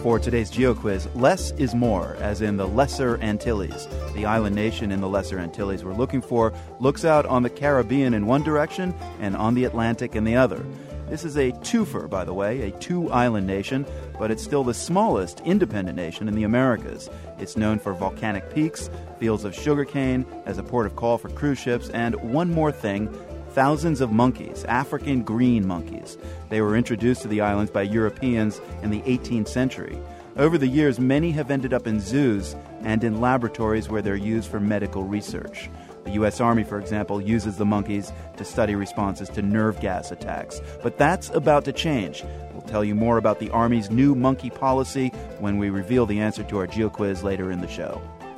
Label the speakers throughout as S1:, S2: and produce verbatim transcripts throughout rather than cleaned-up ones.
S1: For today's GeoQuiz, less is more, as in the Lesser Antilles. The island nation in the Lesser Antilles we're looking for looks out on the Caribbean in one direction and on the Atlantic in the other. This is a twofer, by the way, a two-island nation, but it's still the smallest independent nation in the Americas. It's known for volcanic peaks, fields of sugarcane, as a port of call for cruise ships, and one more thing, thousands of monkeys, African green monkeys. They were introduced to the islands by Europeans in the eighteenth century. Over the years, many have ended up in zoos and in laboratories where they're used for medical research. The U S Army, for example, uses the monkeys to study responses to nerve gas attacks. But that's about to change. We'll tell you more about the Army's new monkey policy when we reveal the answer to our GeoQuiz later in the show.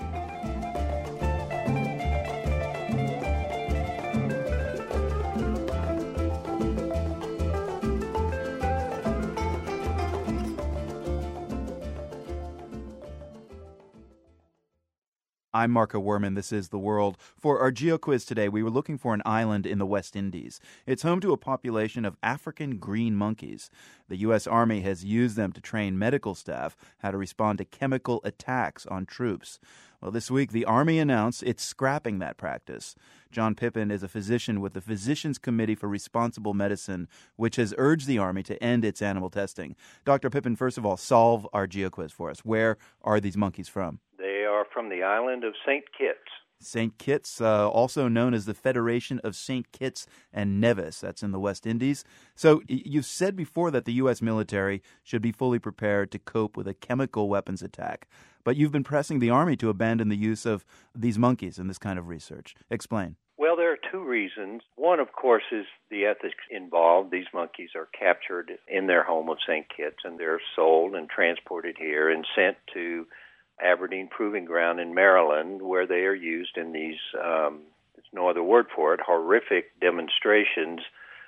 S1: I'm Marco Werman. This is The World. For our GeoQuiz today, we were looking for an island in the West Indies. It's home to a population of African green monkeys. The U S Army has used them to train medical staff how to respond to chemical attacks on troops. Well, this week, the Army announced it's scrapping that practice. John Pippin is a physician with the Physicians Committee for Responsible Medicine, which has urged the Army to end its animal testing. Doctor Pippin, first of all, solve our GeoQuiz for us. Where are these monkeys from?
S2: They are from the island of Saint Kitts.
S1: Saint Kitts, uh, also known as the Federation of Saint Kitts and Nevis. That's in the West Indies. So you've said before that the U S military should be fully prepared to cope with a chemical weapons attack. But you've been pressing the Army to abandon the use of these monkeys in this kind of research. Explain.
S2: Well, there are two reasons. One, of course, is the ethics involved. These monkeys are captured in their home of Saint Kitts, and they're sold and transported here and sent to Aberdeen Proving Ground in Maryland, where they are used in these, um, there's no other word for it, horrific demonstrations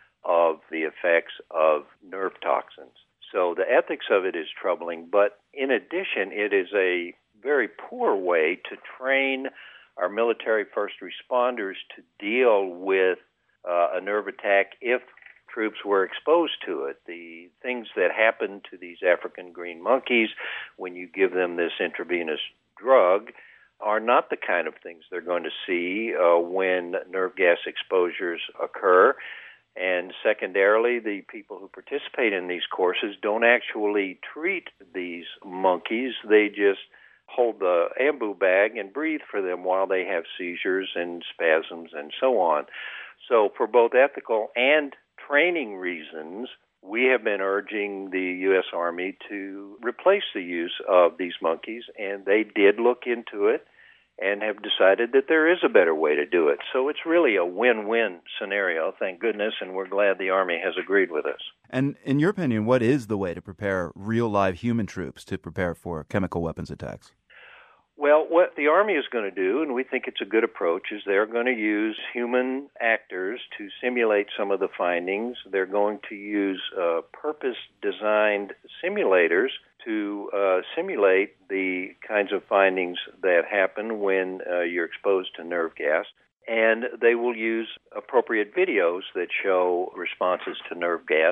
S2: of the effects of nerve toxins. So the ethics of it is troubling, but in addition, it is a very poor way to train our military first responders to deal with uh, a nerve attack if troops were exposed to it. The things that happen to these African green monkeys when you give them this intravenous drug are not the kind of things they're going to see uh, when nerve gas exposures occur. And secondarily, the people who participate in these courses don't actually treat these monkeys. They just hold the ambu bag and breathe for them while they have seizures and spasms and so on. So for both ethical and training reasons, we have been urging the U S Army to replace the use of these monkeys, and they did look into it and have decided that there is a better way to do it. So it's really a win-win scenario, thank goodness, and we're glad the Army has agreed with us.
S1: And in your opinion, what is the way to prepare real live human troops to prepare for chemical weapons attacks?
S2: Well, what the Army is going to do, and we think it's a good approach, is they're going to use human actors to simulate some of the findings. They're going to use uh, purpose-designed simulators to uh, simulate the kinds of findings that happen when uh, you're exposed to nerve gas. And they will use appropriate videos that show responses to nerve gas.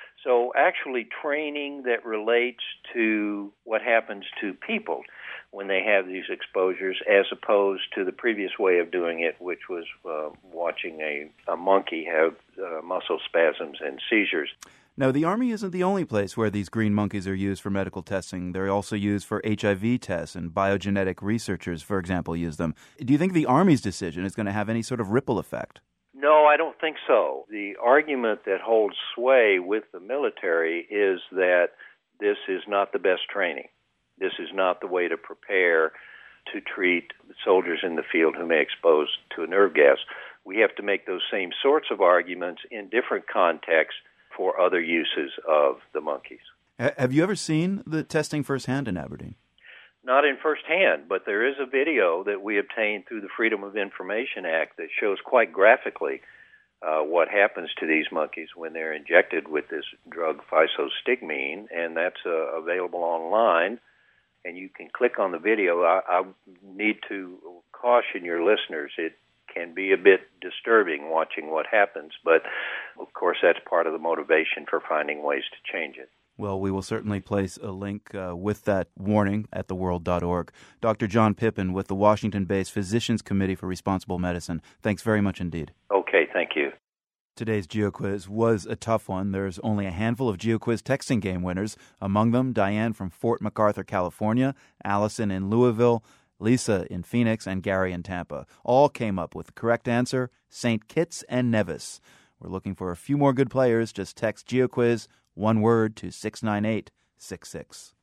S2: So actually training that relates to what happens to people when they have these exposures, as opposed to the previous way of doing it, which was uh, watching a, a monkey have uh, muscle spasms and seizures.
S1: Now, the Army isn't the only place where these green monkeys are used for medical testing. They're also used for H I V tests, and biogenetic researchers, for example, use them. Do you think the Army's decision is going to have any sort of ripple effect?
S2: No, I don't think so. The argument that holds sway with the military is that this is not the best training. This is not the way to prepare to treat soldiers in the field who may expose to a nerve gas. We have to make those same sorts of arguments in different contexts for other uses of the monkeys.
S1: Have you ever seen the testing firsthand in Aberdeen?
S2: Not in firsthand, but there is a video that we obtained through the Freedom of Information Act that shows quite graphically uh, what happens to these monkeys when they're injected with this drug physostigmine, and that's uh, available online. And you can click on the video. I, I need to caution your listeners, it can be a bit disturbing watching what happens, but of course that's part of the motivation for finding ways to change it.
S1: Well, we will certainly place a link uh, with that warning at the world dot org. Doctor John Pippin with the Washington-based Physicians Committee for Responsible Medicine. Thanks very much indeed.
S2: Okay, thank you.
S1: Today's GeoQuiz was a tough one. There's only a handful of GeoQuiz texting game winners. Among them, Diane from Fort MacArthur, California, Allison in Louisville, Lisa in Phoenix, and Gary in Tampa. All came up with the correct answer, Saint Kitts and Nevis. We're looking for a few more good players. Just text GeoQuiz, one word, to six nine eight six six.